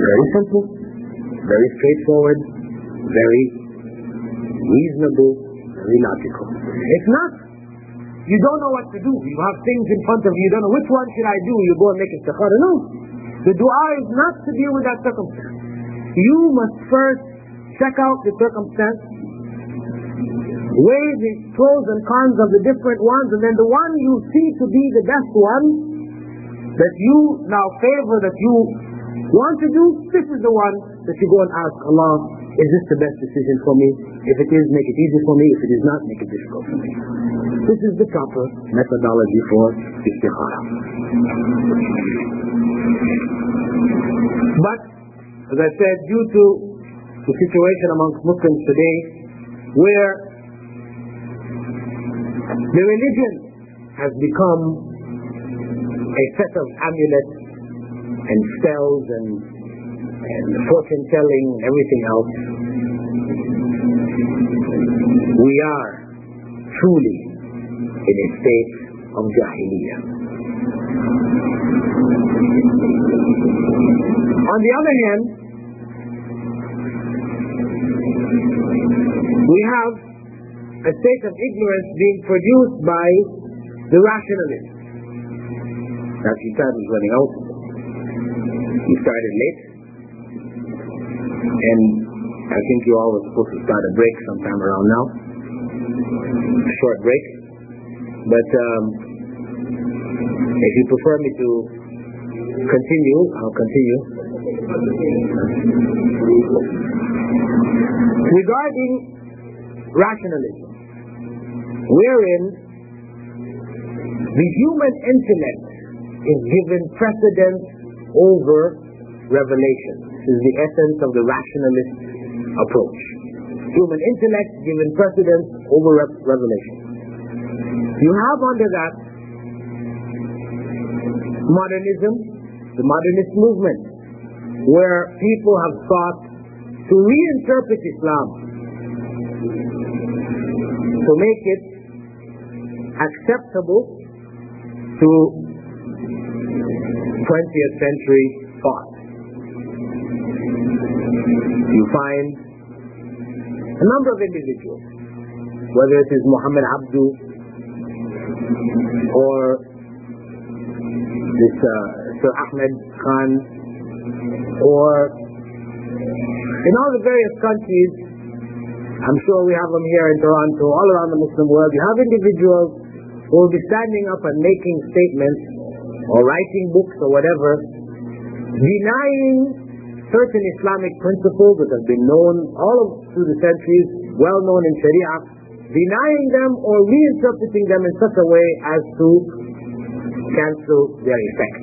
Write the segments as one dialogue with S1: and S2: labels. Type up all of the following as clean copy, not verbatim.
S1: Very simple, very straightforward, very reasonable, very logical. If not, you don't know what to do. You have things in front of you, you don't know which one should I do. You go and make istikhara. No. The dua is not to deal with that circumstance. You must first check out the circumstance, weigh the pros and cons of the different ones, and then the one you see to be the best one that you now favor, that you want to do, this is the one that you go and ask Allah, is this the best decision for me? If it is, make it easy for me. If it is not, make it difficult for me. This is the proper methodology for istikhara. But, as I said, due to the situation amongst Muslims today, where the religion has become a set of amulets and spells and fortune telling and everything else, we are truly in a state of jahiliyyah. On the other hand, we have a state of ignorance being produced by the rationalists. Now, your time is running out. You started late, and I think you all were supposed to start a break sometime around now, a short break. But if you prefer me to continue, I'll continue. Regarding rationalism, wherein the human intellect is given precedence over revelation. This is the essence of the rationalist approach. Human intellect given precedence over revelation. You have under that modernism, the modernist movement, where people have sought to reinterpret Islam to make it acceptable to 20th century thought. You find a number of individuals, whether it is Muhammad Abdu or this Sir Ahmed Khan, or in all the various countries, I'm sure we have them here in Toronto, all around the Muslim world, you have individuals who will be standing up and making statements or writing books or whatever, denying certain Islamic principles that have been known all through the centuries, well known in Sharia, denying them or reinterpreting them in such a way as to cancel their effect.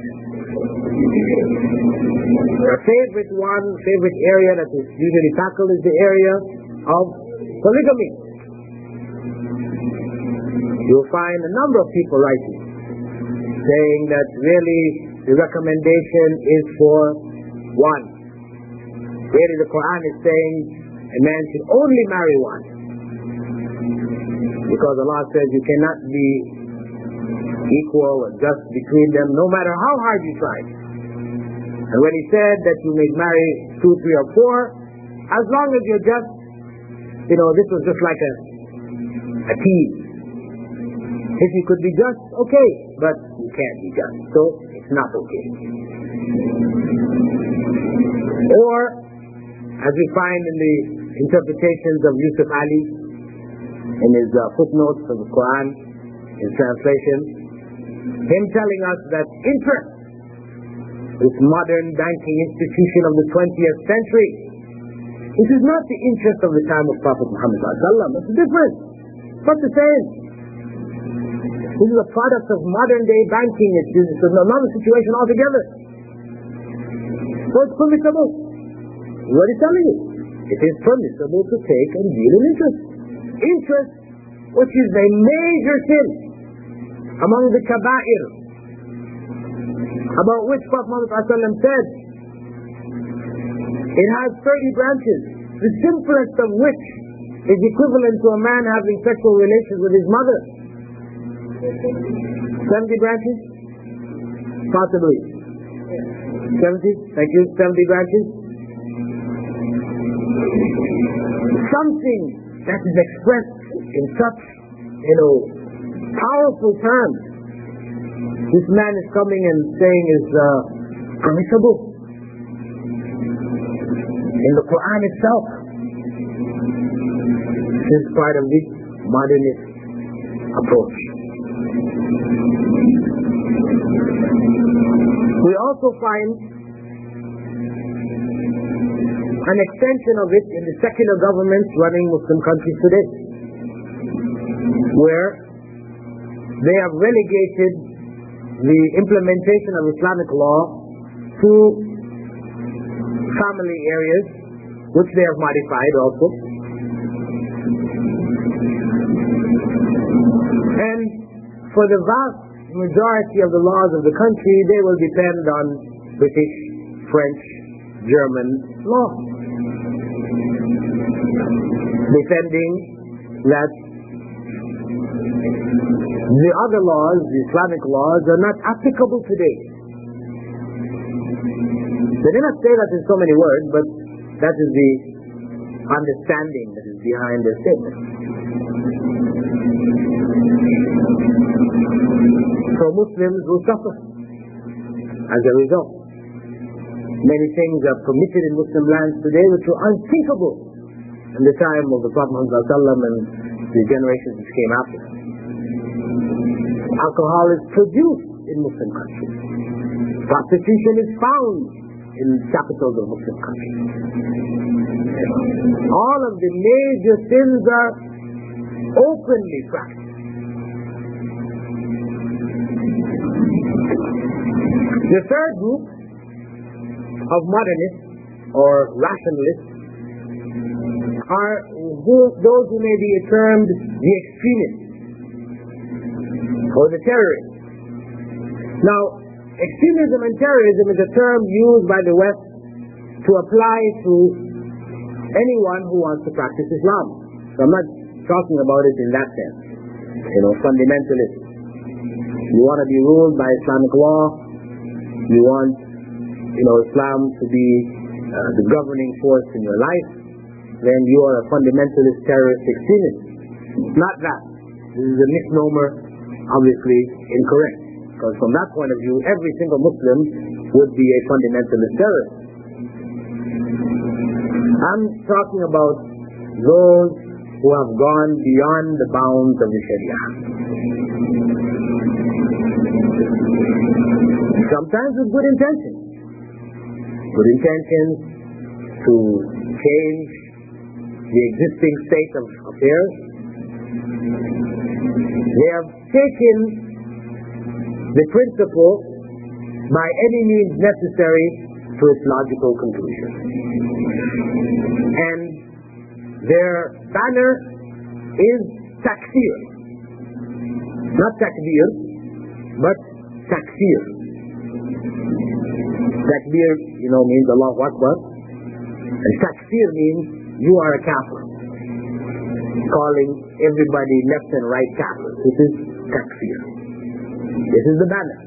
S1: A favorite area that is usually tackled is the area of polygamy. You'll find a number of people writing, saying that really the recommendation is for one. Really the Quran is saying a man should only marry one. Because Allah says you cannot be equal or just between them no matter how hard you try. And when He said that you may marry 2, 3 or 4, as long as you're just, this was just like a tease. If you could be just, okay, but you can't be just, so it's not okay. Or, as we find in the interpretations of Yusuf Ali, in his footnotes of the Quran, his translation, him telling us that interest, this modern banking institution of the 20th century, this is not the interest of the time of Prophet Muhammad ﷺ. It's different. It's not the same. This is a product of modern day banking. It's another situation altogether. So it's permissible. What is telling you? It is permissible to take and deal in interest. Interest, which is a major sin among the kaba'ir, about which Prophet Muhammad ﷺ said, it has 30 branches, the simplest of which is equivalent to a man having sexual relations with his mother. 70 branches? Possibly. 70? Thank you. 70 branches? Something that is expressed in such, powerful terms. This man is coming and saying is permissible in the Quran itself. This is part of the modernist approach. We also find an extension of it in the secular governments running Muslim countries today, where they have relegated the implementation of Islamic law to family areas, which they have modified also. And for the vast majority of the laws of the country, they will depend on British, French, German law, defending that the other laws, the Islamic laws, are not applicable today. They did not say that in so many words, but that is the understanding that is behind their statement. So Muslims will suffer as a result. Many things are permitted in Muslim lands today which were unthinkable in the time of the Prophet Muhammad and the generations which came after. Alcohol is produced in Muslim countries. Prostitution is found in capitals of Muslim countries. All of the major sins are openly practiced. The third group of modernists or rationalists are those who may be termed the extremists or the terrorists. Now, extremism and terrorism is a term used by the West to apply to anyone who wants to practice Islam. So I'm not talking about it in that sense. Fundamentalists. You want to be ruled by Islamic law. You want, Islam to be the governing force in your life. Then you are a fundamentalist, terrorist, extremist. Not that. This is a misnomer, obviously incorrect. Because from that point of view, every single Muslim would be a fundamentalist terrorist. I'm talking about those who have gone beyond the bounds of the Sharia. Sometimes with good intentions. Good intentions to change the existing state of affairs. They have taken the principle by any means necessary to its logical conclusion. And their banner is takfir. Not takbir, but takfir. Takbir, means Allahu Akbar. And takfir means you are a kafir. Calling everybody left and right kafir. This is takfir. This is the banner.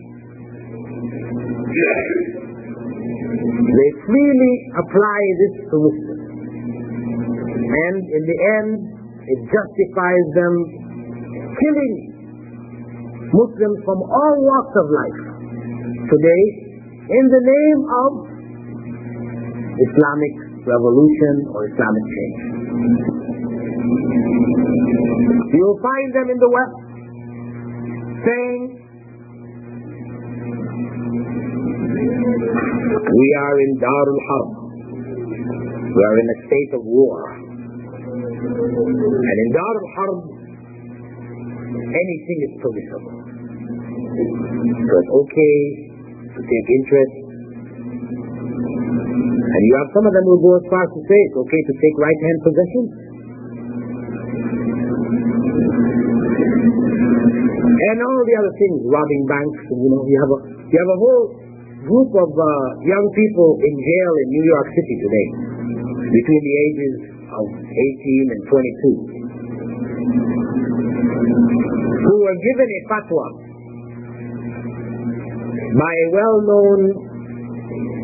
S1: They freely apply this to Muslims. And in the end, it justifies them killing Muslims from all walks of life today in the name of Islamic revolution or Islamic change. You'll find them in the West saying, we are in Darul Harb. We are in a state of war. And in Darul Harb, anything is permissible. So it's okay to take interest. And you have some of them who go as far as to say it's okay to take right-hand possession. And all the other things, robbing banks, and you have a whole group of young people in jail in New York City today, between the ages of 18 and 22, who were given a fatwa by a well-known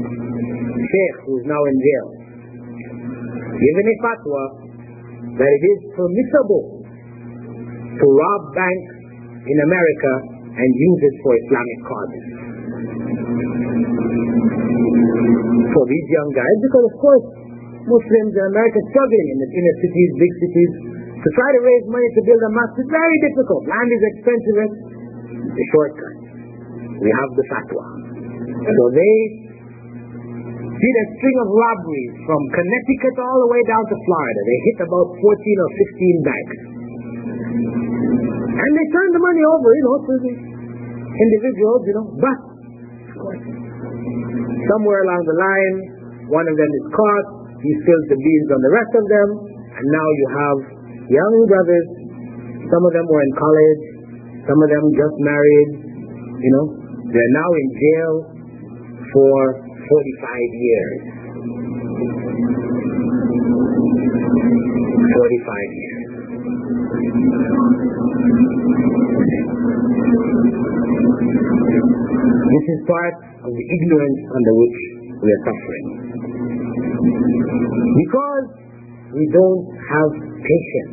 S1: sheikh who is now in jail, given a fatwa that it is permissible to rob banks in America and use it for Islamic causes. So these young guys, because of course Muslims in America struggling in the inner cities, big cities, to try to raise money to build a mosque is very difficult. Land is expensive. The shortcut. We have the fatwa. So they did a string of robberies from Connecticut all the way down to Florida. They hit about 14 or 15 banks. And they turned the money over, to the individuals, but of course, somewhere along the line, one of them is caught, he spills the beans on the rest of them, and now you have young brothers, some of them were in college, some of them just married, they're now in jail for 45 years. 45 years. This is part of the ignorance under which we are suffering. Because we don't have patience.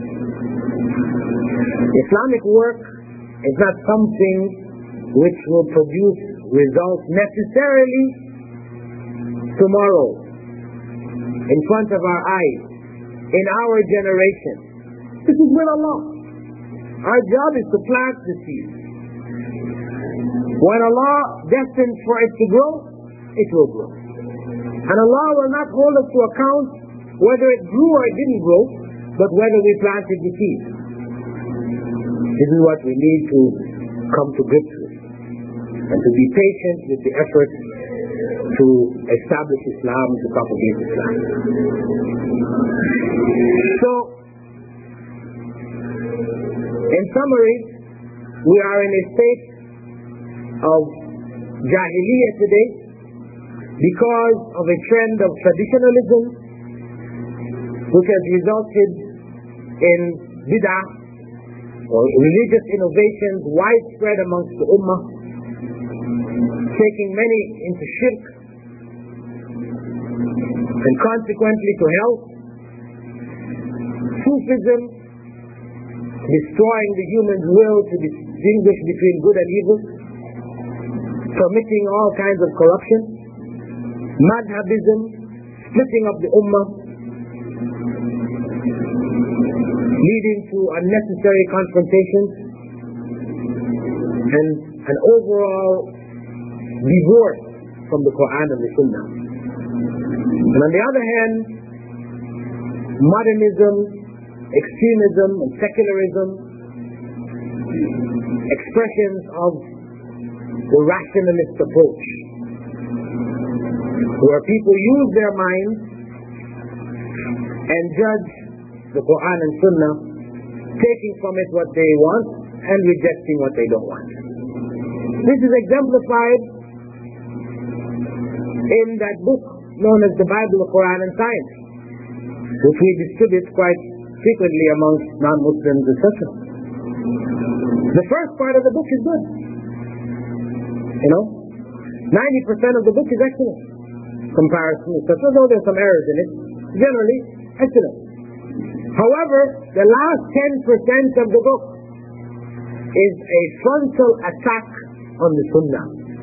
S1: Islamic work is not something which will produce results necessarily tomorrow, in front of our eyes, in our generation. This is with Allah. Our job is to plant the seed. When Allah destines for it to grow, it will grow. And Allah will not hold us to account whether it grew or it didn't grow, but whether we planted the seed. This is what we need to come to grips with. And to be patient with the effort to establish Islam, to propagate Islam. So, in summary, we are in a state of Jahiliyyah today because of a trend of traditionalism which has resulted in bid'ah or religious innovations widespread amongst the ummah, taking many into shirk and consequently to hell. Sufism destroying the human's will to distinguish between good and evil, permitting all kinds of corruption. Madhabism, splitting up the ummah, leading to unnecessary confrontations and an overall divorce from the Quran and the Sunnah. And on the other hand, modernism, extremism and secularism, expressions of the rationalist approach, where people use their minds and judge the Quran and Sunnah, taking from it what they want and rejecting what they don't want. This is exemplified in that book known as the Bible, the Quran and Science, which we distribute quite frequently amongst non-Muslims, etc. The first part of the book is good. 90% of the book is excellent. Comparison, etc. Though there's some errors in it, generally excellent. However, the last 10% of the book is a frontal attack on the Sunnah.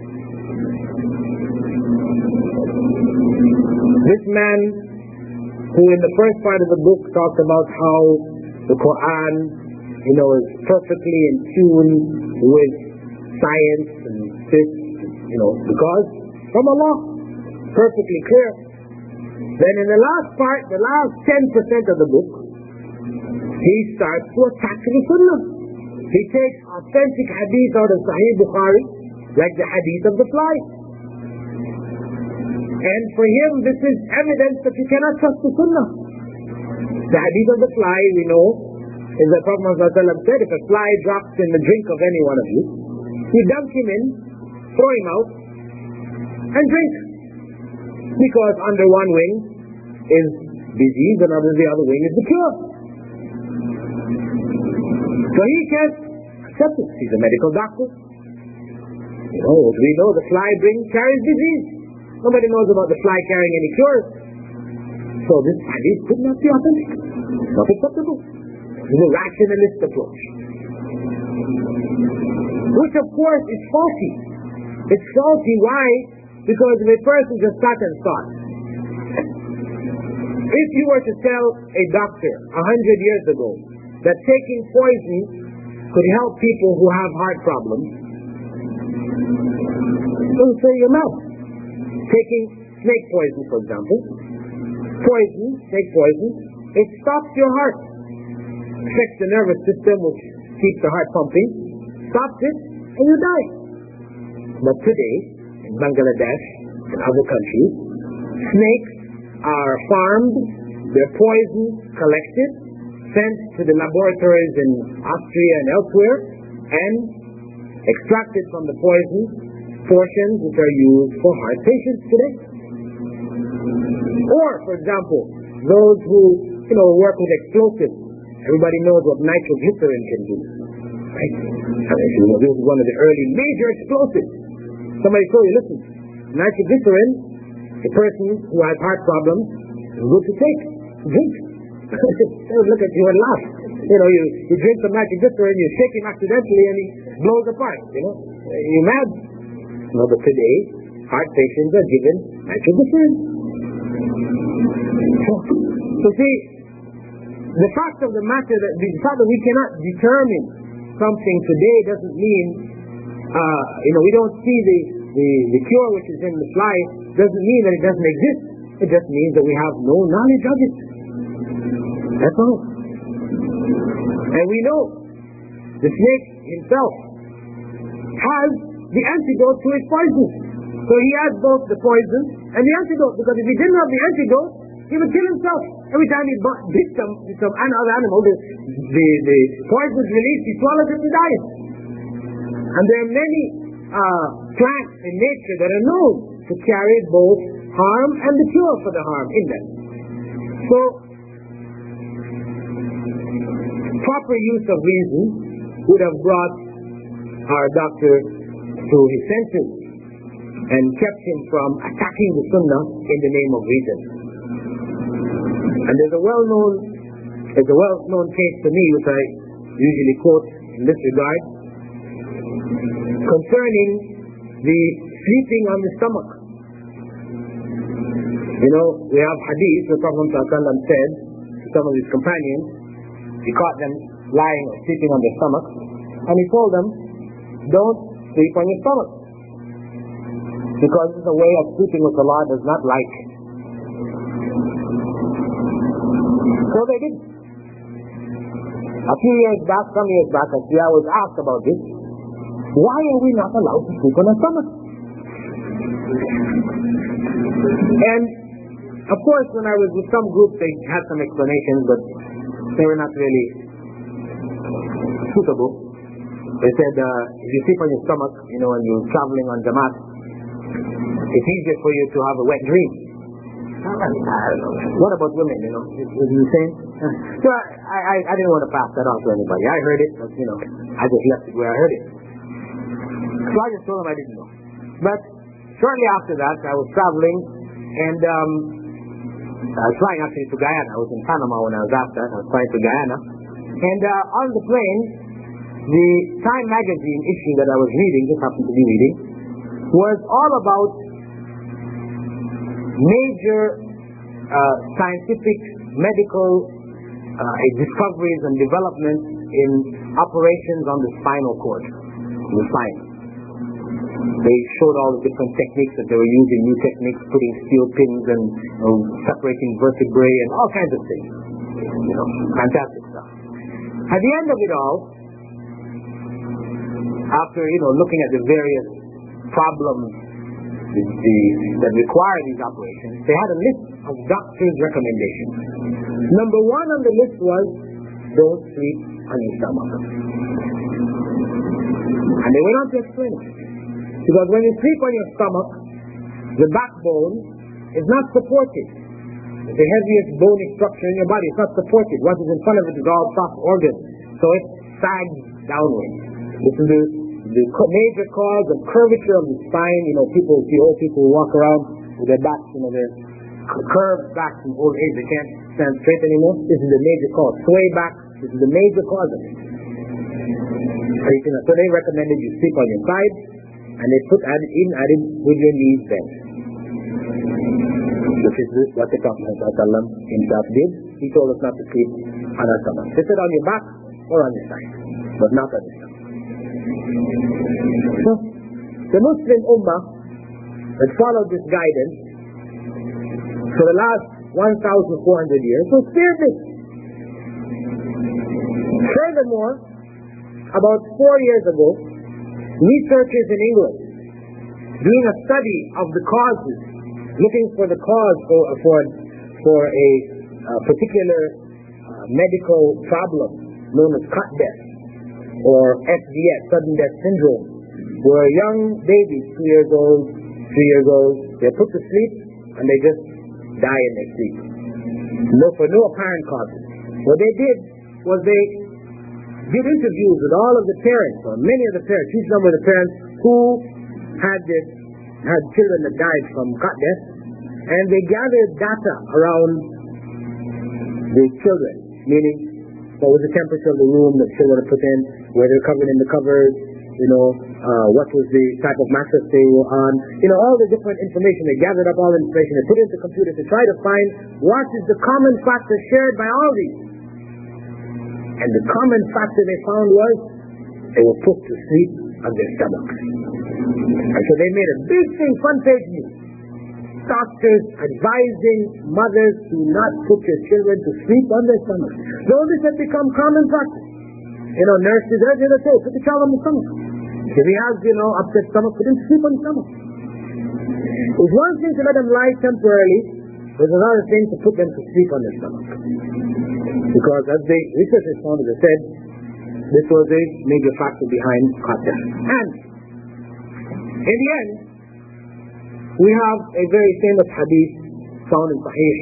S1: This man, who in the first part of the book talked about how the Quran, is perfectly in tune with science and this, because from Allah, perfectly clear. Then in the last part, the last 10% of the book, he starts to attack the Sunnah. He takes authentic hadith out of Sahih Bukhari, like the hadith of the fly. And for him, this is evidence that you cannot trust the Sunnah. The hadith of the fly, we know, is that Prophet ﷺ said, if a fly drops in the drink of any one of you, you dunk him in, throw him out, and drink. Because under one wing is disease, and under the other wing is the cure. So he can't accept it. He's a medical doctor. As we know, the fly carries disease. Nobody knows about the fly carrying any cures. So this hadith could not be authentic. Not acceptable. This is a rationalist approach. Which of course is faulty. It's faulty. Why? Because if a person just sat and thought, if you were to tell a doctor 100 years ago that taking poison could help people who have heart problems, he would say you're mad. Taking snake poison, for example, snake poison, it stops your heart, affects the nervous system, which keeps the heart pumping, stops it, and you die. But today, in Bangladesh and other countries, snakes are farmed, their poison collected, sent to the laboratories in Austria and elsewhere, and extracted from the poison portions which are used for heart patients today. Or, for example, those who work with explosives. Everybody knows what nitroglycerin can do. Right? This is one of the early major explosives. Somebody told you, listen, nitroglycerin, a person who has heart problems, is good to take. Drink. They would look at you and laugh. You drink some nitroglycerin, you shake him accidentally, and he blows apart. You're mad. No, but today, heart patients are given nitroglycerin. So see, the fact of the matter that we cannot determine something today doesn't mean, we don't see the cure which is in the fly, doesn't mean that it doesn't exist. It just means that we have no knowledge of it. That's all. And we know the snake himself has the antidote to his poison. So he has both the poison and the antidote, because if he didn't have the antidote, he would kill himself. Every time he bit some other animal, the poison is released, he swallows it and dies. And there are many plants in nature that are known to carry both harm and the cure for the harm in them. So, proper use of reason would have brought our doctor to his senses and kept him from attacking the Sunnah in the name of reason. And there's a well-known case to me which I usually quote in this regard concerning the sleeping on the stomach. We have hadith where Prophet ﷺ said to some of his companions, he caught them lying or sleeping on their stomach, and he told them, don't sleep on your stomach, because it's a way of sleeping which Allah does not like. So they didn't. Some years back, actually, I was asked about this. Why are we not allowed to sleep on our stomach? And, of course, when I was with some groups, they had some explanations, but they were not really suitable. They said, if you sleep on your stomach, when you're traveling on Jamaat, it's easier for you to have a wet dream. I don't know. What about women, Is it the same? So I didn't want to pass that on to anybody. I heard it, but, I just left it where I heard it. So I just told them I didn't know. But shortly after that, I was traveling, and I was flying actually to Guyana. I was in Panama when I was after that. I was flying to Guyana. And on the plane, the Time magazine issue that I was reading, just happened to be reading, was all about major scientific, medical discoveries and developments in operations on the spinal cord, the spine. They showed all the different techniques that they were using, new techniques, putting steel pins and separating vertebrae and all kinds of things. Fantastic stuff. At the end of it all, after looking at the various problems that require these operations, they had a list of doctors' recommendations. Number one on the list was, don't sleep on your stomach. And they went on to explain it. Because when you sleep on your stomach, the backbone is not supported. It's the heaviest bony structure in your body. It's not supported. What is in front of it is all soft organs. So it sags downward. This is the major cause of curvature of the spine. People, the old people who walk around, with their backs, they're curved backs in old age. They can't stand straight anymore. This is the major cause. Sway back. This is the major cause of it. So they recommended you sleep on your side, and they added with your knees bent. Which is what the Prophet himself did. He told us not to sleep on our stomach. Sit on your back or on your side, but not on your stomach. So, the Muslim Ummah that followed this guidance for the last 1,400 years was spared this. Furthermore, about 4 years ago, researchers in England, doing a study of the causes, looking for the cause for a particular medical problem known as cut death or SDS, sudden death syndrome, where young babies, 2 years old, 3 years old, they're put to sleep and they just die in their sleep. For no apparent causes. What they did was they did interviews with all of the parents, or many of the parents, huge number of the parents who had children that died from cut death, and they gathered data around the children, meaning what was the temperature of the room that children were put in, where they were covered in the covers, what was the type of mattress they were on, all the different information. They gathered up all the information, they put it into the computer to try to find what is the common factor shared by all these. And the common factor they found was they were put to sleep on their stomachs. And so they made a big thing, front page news. Doctors advising mothers to not put their children to sleep on their stomachs. So this has become common practice. Nurses, they say, put the child on the stomach. If he has, upset stomach, put him to sleep on the stomach. It's one thing to let them lie temporarily, but it's another thing to put them to sleep on their stomach. Because as the researchers found, as I said, this was a major factor behind cut death. And in the end, we have a very famous hadith found in Sahih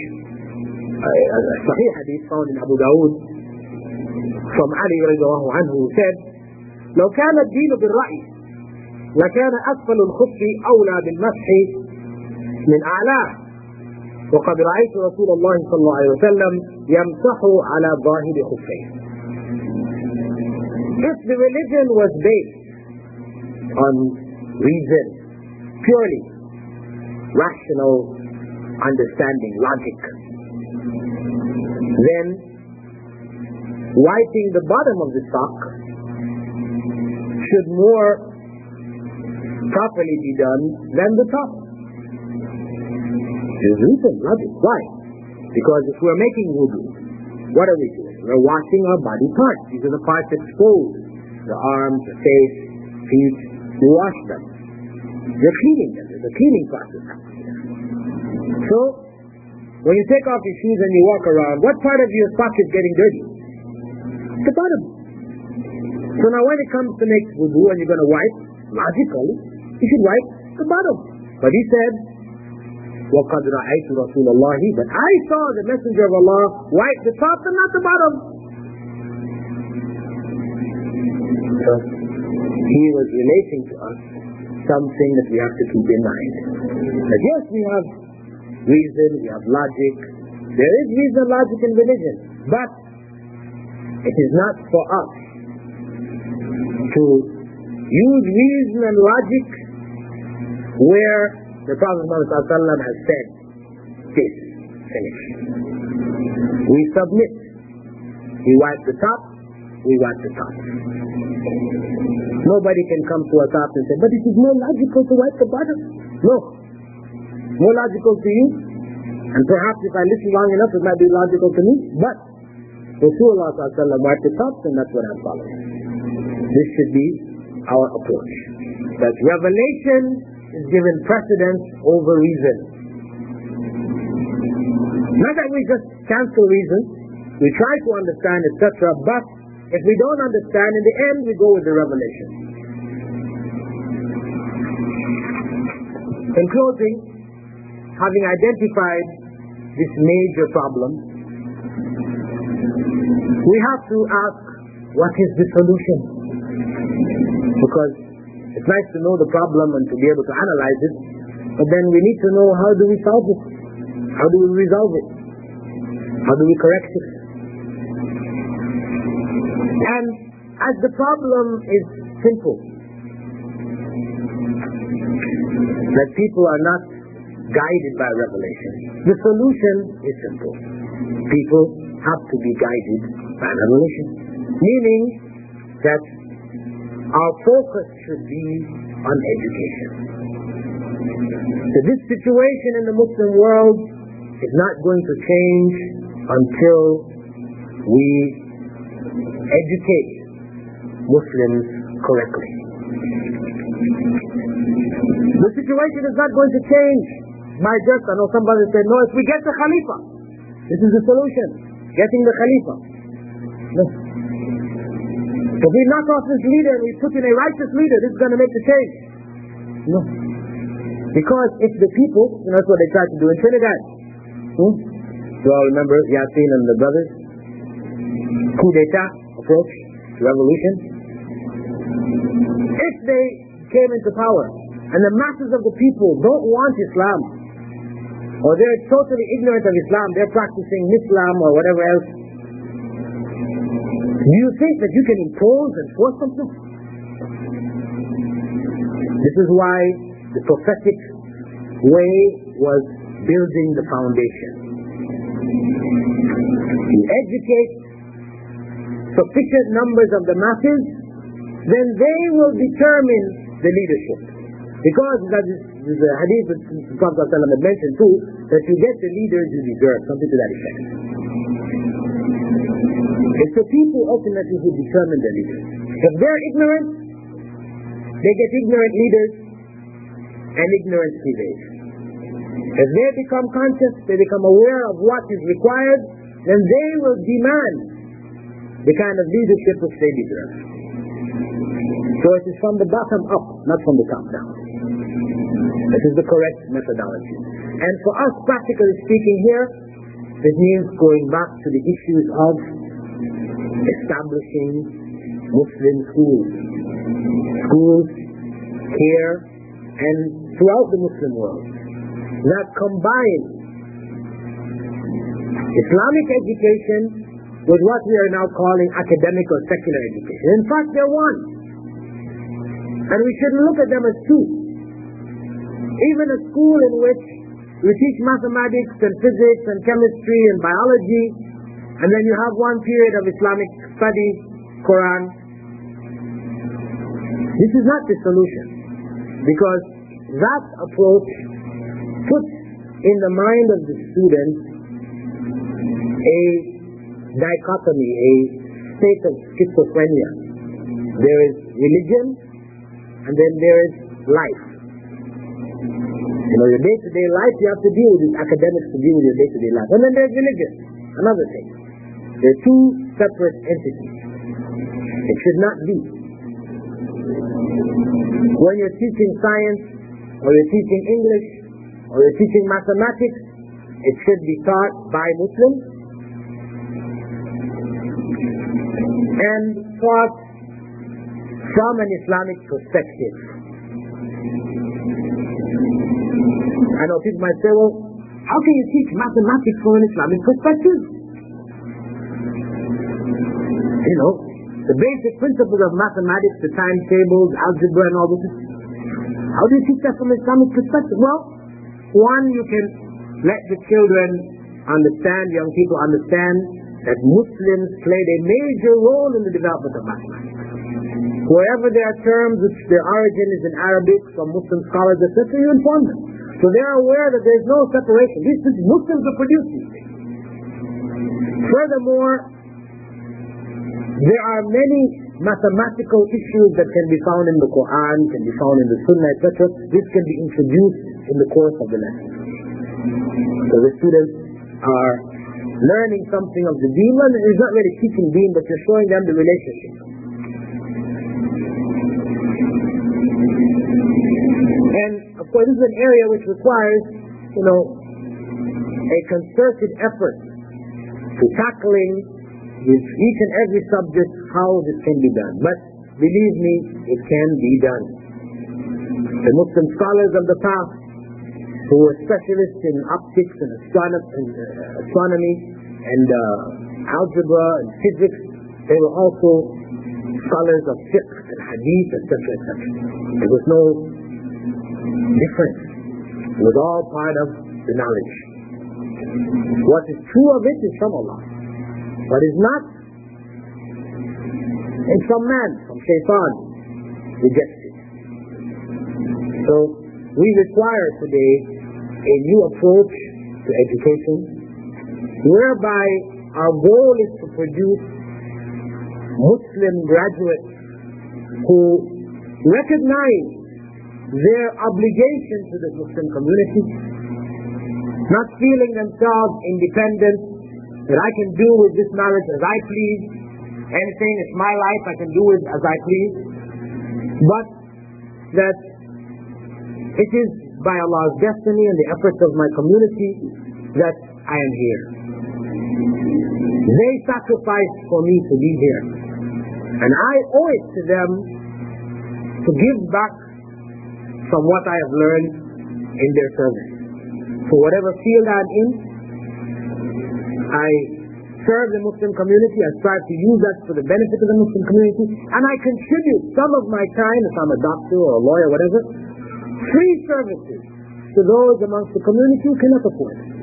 S1: hadith found in Abu Dawood from Ali radiallahu anhu, who said, لو كان الدين بالرأي لكان أسفل الخف أولى بالمسح من أعلاه وقد رأيت رسول الله صلى الله عليه وسلم يمسح على ظاهر خفيه. If the religion was based on reason, purely rational understanding, logic, then wiping the bottom of the sock should more properly be done than the top. There's reason, logic. Why? Because if we're making wudu, what are we doing? We're washing our body parts. These are the parts exposed. The arms, the face, feet. We wash them. You're cleaning them. There's a cleaning process happening there. So, when you take off your shoes and you walk around, what part of your sock is getting dirty? The bottom. So now when it comes to make wudu and you're going to wipe, logically, you should wipe the bottom. But he said, وَقَدْ رَأَيْتُ رَسُولَ اللَّهِ, but I saw the Messenger of Allah wipe the top and not the bottom. So he was relating to us something that we have to keep in mind. That yes, we have reason, we have logic. There is reason, logic in religion. But it is not for us to use reason and logic where the Prophet ﷺ has said, this, finish. We submit. We wipe the top, we wipe the top. Nobody can come to us after and say, but it is more logical to wipe the bottom. No. More logical to you, and perhaps if I listen long enough, it might be logical to me, but Rasulullah ﷺ wiped the top, and that's what I'm following. This should be our approach. That revelation is given precedence over reason. Not that we just cancel reason, we try to understand, etc., but if we don't understand, in the end we go with the revelation. In closing, having identified this major problem, we have to ask, what is the solution? Because it's nice to know the problem and to be able to analyze it, But then we need to know, how do we solve it? How do we resolve it? How do we correct it? And as the problem is simple, that people are not guided by revelation, the solution is simple. People have to be guided by revelation. Meaning that our focus should be on education. So this situation in the Muslim world is not going to change until we educate Muslims correctly. The situation is not going to change by just, I know somebody said, no, if we get the Khalifa, this is the solution, getting the Khalifa. No. If we knock off this leader and we put in a righteous leader, this is going to make the change. No. Because if the people, that's what they tried to do in Trinidad. You all remember Yassin and the brothers? Coup d'etat approach, revolution. If they came into power and the masses of the people don't want Islam, or they're totally ignorant of Islam, they're practicing Islam or whatever else, do you think that you can impose and force something? This is why the prophetic way was building the foundation. You educate sufficient numbers of the masses, then they will determine the leadership. Because that is the hadith that the Prophet ﷺ had mentioned too, that you get the leaders you deserve, something to that effect. It's the people ultimately who determine the leaders. If they're ignorant, they get ignorant leaders, and ignorance prevails. If they become conscious, they become aware of what is required, then they will demand the kind of leadership which they deserve. So it is from the bottom up, not from the top down. This is the correct methodology. And for us, practically speaking here, it means going back to the issues of establishing Muslim schools. Schools here and throughout the Muslim world that combine Islamic education with what we are now calling academic or secular education. In fact, they're one. And we shouldn't look at them as two. Even a school in which we teach mathematics and physics and chemistry and biology, and then you have one period of Islamic study, Quran. This is not the solution, because that approach puts in the mind of the student a dichotomy, a state of schizophrenia. There is religion, and then there is life. Your day-to-day life, you have to deal with these academics to deal with your day-to-day life. And then there's religion, another thing. They're two separate entities. It should not be. When you're teaching science, or you're teaching English, or you're teaching mathematics, it should be taught by Muslims and taught from an Islamic perspective. I know people might say, well, how can you teach mathematics from an Islamic perspective? The basic principles of mathematics, the timetables, algebra and all this. How do you teach that from an Islamic perspective? Well, one, you can let the children understand, young people understand, that Muslims played a major role in the development of mathematics. Wherever there are terms which their origin is in Arabic from Muslim scholars, etc., you inform them. So they are aware that there is no separation. These Muslims who produce these things. Furthermore, there are many mathematical issues that can be found in the Quran, can be found in the Sunnah, etc. This can be introduced in the course of the lesson. So the students are learning something of the deen, and it's not really teaching deen, but you're showing them the relationship. And of course, this is an area which requires, a concerted effort to tackling with each and every subject how this can be done. But believe me, it can be done. The Muslim scholars of the past who were specialists in optics and astronomy and algebra and physics. They were also scholars of fiqh and hadith, etc., etc. There was no difference. It was all part of the knowledge. What is true of it is from Allah. What is not, and from man, from shaitan, rejects it. So we require today a new approach to education, whereby our goal is to produce Muslim graduates who recognize their obligation to the Muslim community, not feeling themselves independent, that I can do with this knowledge as I please, anything, it's my life, I can do it as I please, but that it is by Allah's destiny and the efforts of my community that I am here. They sacrificed for me to be here, and I owe it to them to give back from what I have learned in their service. For whatever field I'm in, I serve the Muslim community, I strive to use that for the benefit of the Muslim community, and I contribute some of my time, if I'm a doctor or a lawyer, whatever, free services to those amongst the community who cannot afford it.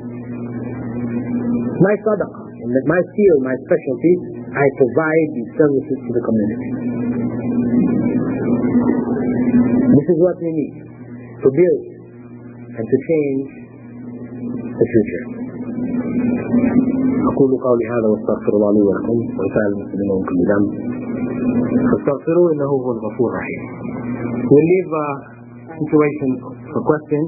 S1: My sadaqah, in my field, my specialty, I provide these services to the community. This is what we need to build and to change the future. أقول قولي هذا واستغفر الله لي ولكم ولسائر المسلمين من كل ذنب فاستغفروه إنه هو الغفور الرحيم. We'll leave a situation for questions.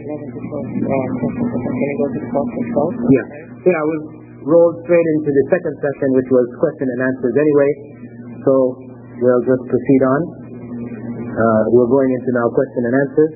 S1: Yeah, we'll roll straight into the second session, which was question and answers anyway. So we'll just proceed on. We're going into now question and answers.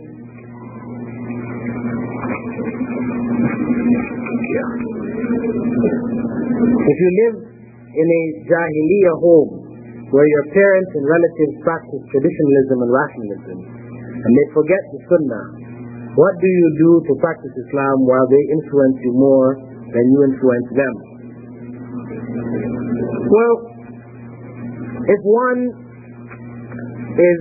S1: If you live in a Jahiliyyah home where your parents and relatives practice traditionalism and rationalism and they forget the Sunnah, what do you do to practice Islam while they influence you more than you influence them? Well, if one is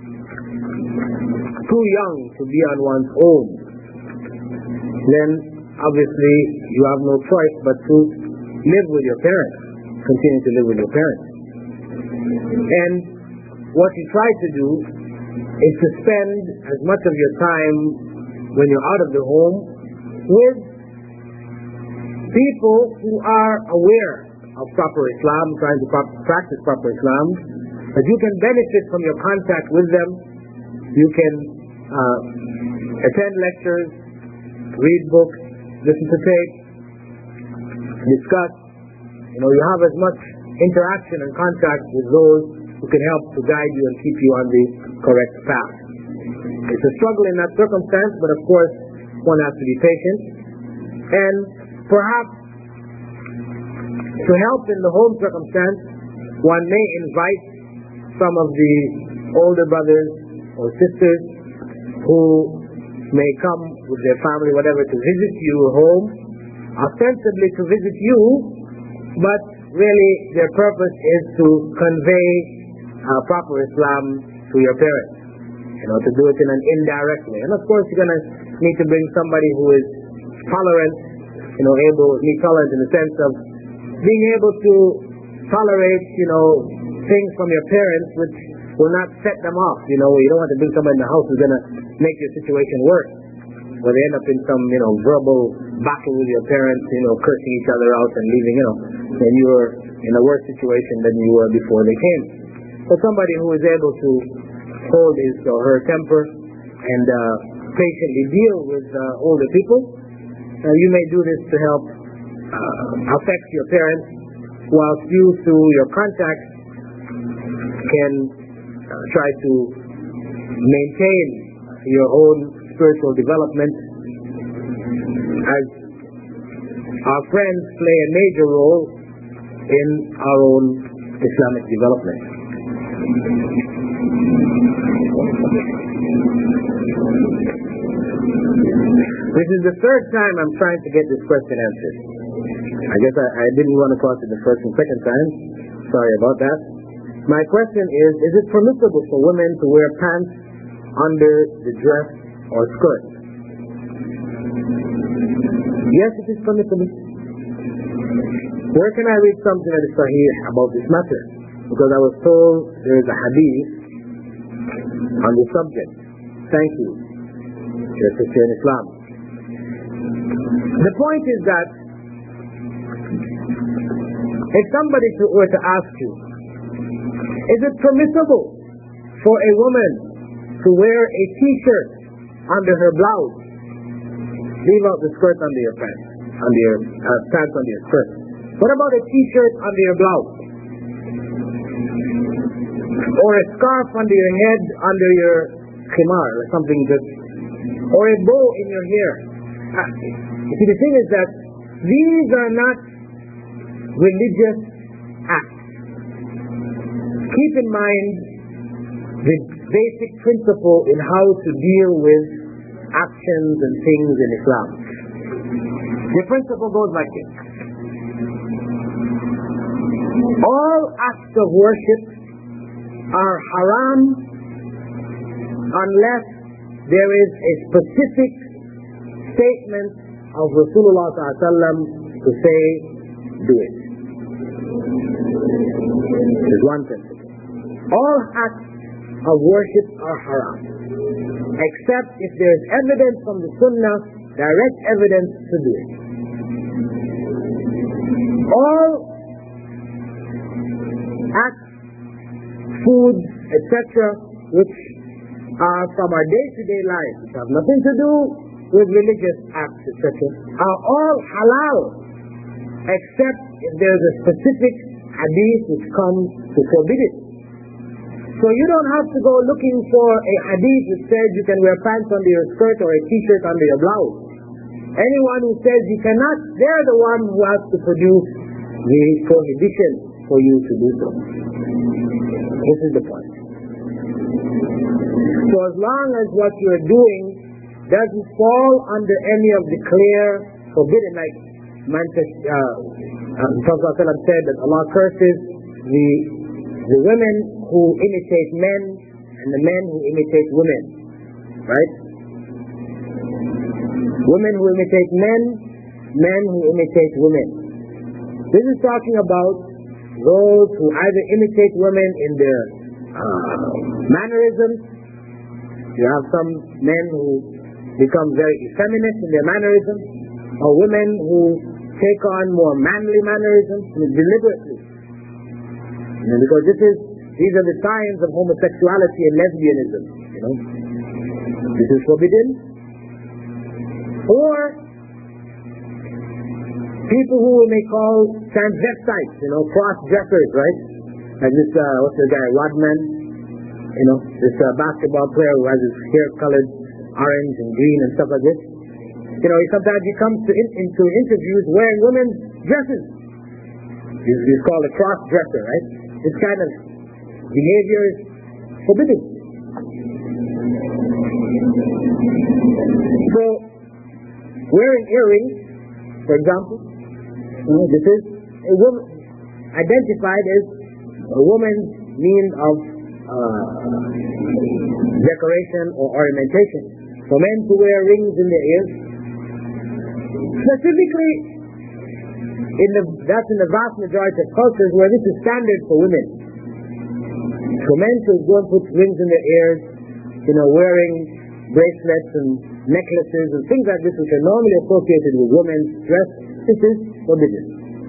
S1: too young to be on one's own, then obviously you have no choice but to live with your parents, continue to live with your parents. And what you try to do is to spend as much of your time when you're out of the home with people who are aware of proper Islam, trying to practice proper Islam, that you can benefit from your contact with them. You can attend lectures, read books, listen to tapes, discuss. You have as much interaction and contact with those who can help to guide you and keep you on the correct path. It's a struggle in that circumstance, but of course one has to be patient. And perhaps to help in the home circumstance, one may invite some of the older brothers or sisters who may come with their family, whatever, to visit you home, ostensibly to visit you, but really their purpose is to convey proper Islam to your parents, to do it in an indirect way. And of course you're going to need to bring somebody who is tolerant, tolerant in the sense of being able to tolerate, things from your parents which will not set them off. You don't want to bring somebody in the house who's going to make your situation worse, where they end up in some, verbal battle with your parents, cursing each other out and leaving, and you're in a worse situation than you were before they came. So somebody who is able to hold his or her temper and patiently deal with older people, you may do this to help affect your parents, whilst you, through your contacts, can try to maintain your own spiritual development, as our friends play a major role in our own Islamic development. This is the third time I'm trying to get this question answered. I guess I didn't run across it the first and second time. Sorry about that. My question is it permissible for women to wear pants under the dress or skirt? Yes, it is permissible. Where can I read something that is sahih about this matter? Because I was told there is a hadith on the subject. Thank you, your sister in Islam. The point is that if somebody were to ask you, is it permissible for a woman to wear a t-shirt under her blouse? Leave out the skirt under your pants, pants under your skirt. What about a t-shirt under your blouse? Or a scarf under your head, under your khimar, or something just, or a bow in your hair. You see, the thing is that these are not religious acts. Keep in mind the basic principle in how to deal with actions and things in Islam. The principle goes like this. All acts of worship are haram unless there is a specific statement of Rasulullah to say, do it. There's one principle. All acts of worship are haram, except if there is evidence from the Sunnah, direct evidence to do it. All acts, foods, etc., which are from our day-to-day life, which have nothing to do with religious acts, etc., are all halal, except if there is a specific hadith which comes to forbid it. So you don't have to go looking for a hadith which says you can wear pants under your skirt or a t-shirt under your blouse. Anyone who says you cannot, they're the one who has to produce the prohibition for you to do so. This is the point. So as long as what you're doing doesn't fall under any of the clear forbidden, like Prophet ﷺ said that Allah curses the women who imitate men and the men who imitate women. Right? Women who imitate men, men who imitate women. This is talking about those who either imitate women in their mannerisms. You have some men who become very effeminate in their mannerisms, or women who take on more manly mannerisms deliberately. Because these are the signs of homosexuality and lesbianism. This is forbidden. Or people who we may call transvestites, cross-dressers, right? Like this, what's the guy, Rodman? This basketball player who has his hair colored orange and green and stuff like this. Sometimes he comes into interviews wearing women's dresses. He's called a cross-dresser, right? This kind of behavior is forbidden. So, wearing earrings, for example, this is a woman identified as a woman's means of decoration or ornamentation. For men to wear rings in their ears, specifically, that's in the vast majority of cultures where this is standard for women. For men to go and put rings in their ears, wearing bracelets and necklaces and things like this which are normally associated with women's dress, this is forbidden.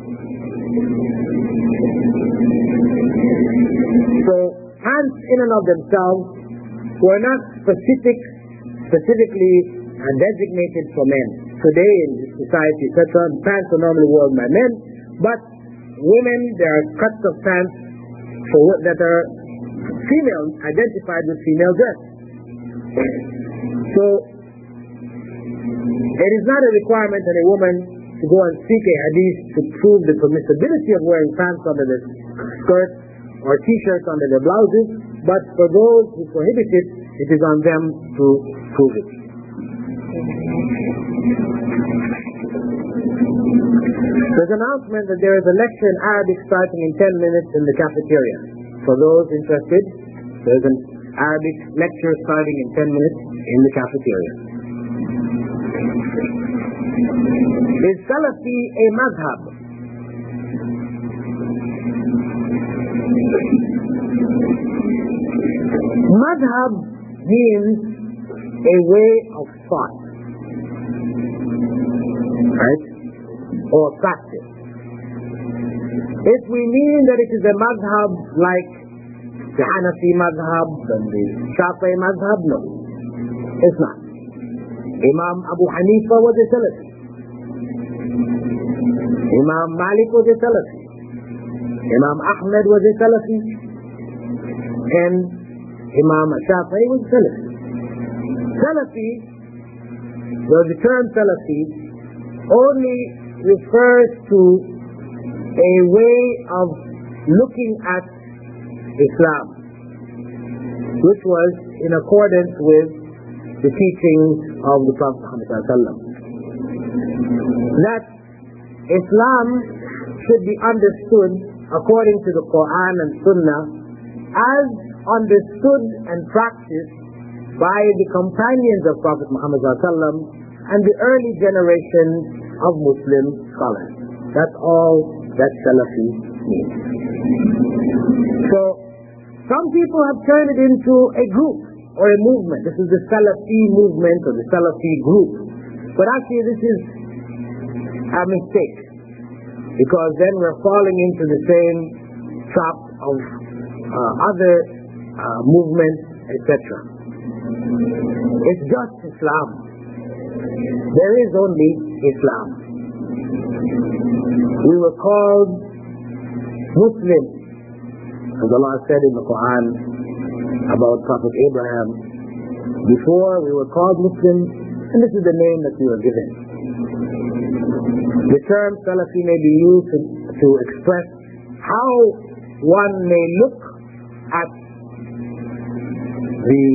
S1: So, pants in and of themselves were not specifically designated for men. Today in society, etc., pants are normally worn by men, but women, there are cuts of pants that are female, identified with female dress. So, it is not a requirement on a woman to go and seek a hadith to prove the permissibility of wearing pants under the skirt or t-shirts under their blouses, but for those who prohibit it, it is on them to prove it. There's an announcement that there is a lecture in Arabic starting in 10 minutes in the cafeteria. For those interested, there's an Arabic lecture starting in 10 minutes in the cafeteria. Is Salafi a madhab? Madhab means a way of thought, right? Or practice. If we mean that it is a madhab like the Hanafi madhab and the Shafi'i madhab, no, it's not. Imam Abu Hanifa was a Salafi. Imam Malik was a Salafi. Imam Ahmed was a Salafi. And Imam Shafi'i was Salafi. Salafi, the term Salafi, only refers to a way of looking at Islam, which was in accordance with the teachings of the Prophet Muhammad ﷺ. That Islam should be understood according to the Quran and Sunnah as understood and practiced by the companions of Prophet Muhammad ﷺ and the early generation of Muslim scholars. That's all that Salafi means. So, some people have turned it into a group or a movement. This is the Salafi movement or the Salafi group. But actually this is a mistake, because then we're falling into the same trap of other movements, etc. It's just Islam. There is only Islam. We were called Muslims, as Allah said in the Quran about Prophet Abraham. Before we were called Muslims, and this is the name that we were given. The term Salafi may be used to express how one may look at the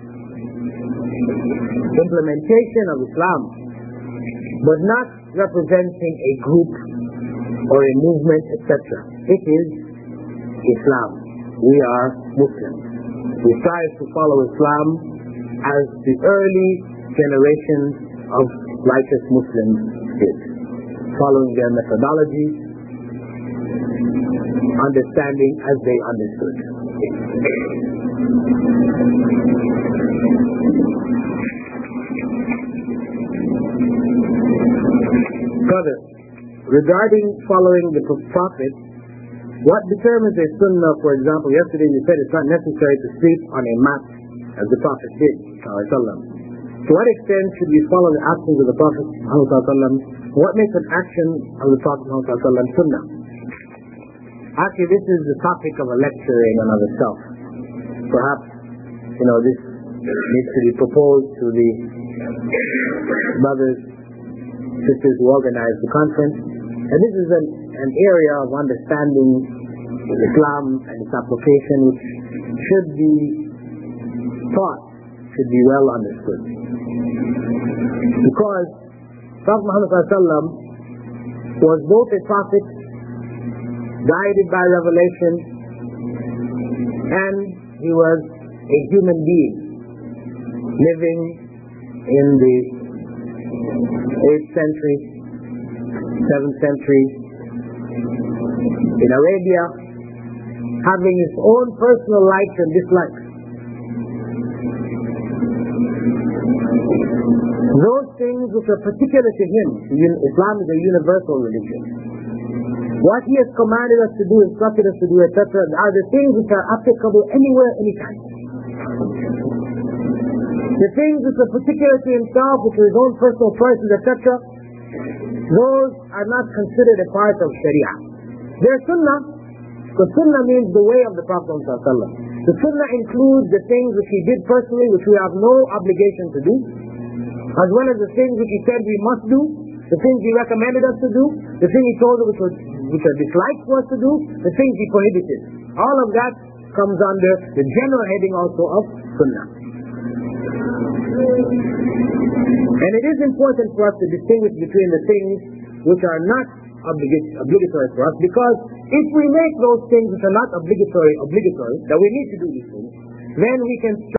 S1: implementation of Islam, but not representing a group or a movement, etc. It is Islam. We are Muslims. We strive to follow Islam as the early generations of righteous Muslims did, following their methodology, understanding as they understood. Further, regarding following the Prophet, what determines a sunnah? For example, yesterday you said it's not necessary to sleep on a mat as the Prophet did. To what extent should we follow the actions of the Prophet Muhammad? What makes an action of the Prophet Muhammad sunnah? Actually, this is the topic of a lecture in and of itself. Perhaps, this needs to be proposed to the brothers, sisters who organize the conference. And this is an area of understanding Islam and its application which should be taught, should be well understood. Because Prophet Muhammad was both a prophet, guided by revelation, and he was a human being living in the 8th century, 7th century in Arabia, having his own personal likes and dislikes. Those things which are particular to him, Islam is a universal religion. What he has commanded us to do, instructed us to do, etc., are the things which are applicable anywhere, anytime. The things which are particular to himself, which are his own personal choices, etc., those are not considered a part of Sharia. They're Sunnah. The Sunnah means the way of the Prophet ﷺ. The Sunnah includes the things which he did personally, which we have no obligation to do, as well as the things which he said we must do, the things he recommended us to do, the things he told us which are disliked for us to do, the things he prohibited. All of that comes under the general heading also of Sunnah. And it is important for us to distinguish between the things which are not obligatory for us, because if we make those things which are not obligatory, that we need to do these things, then we can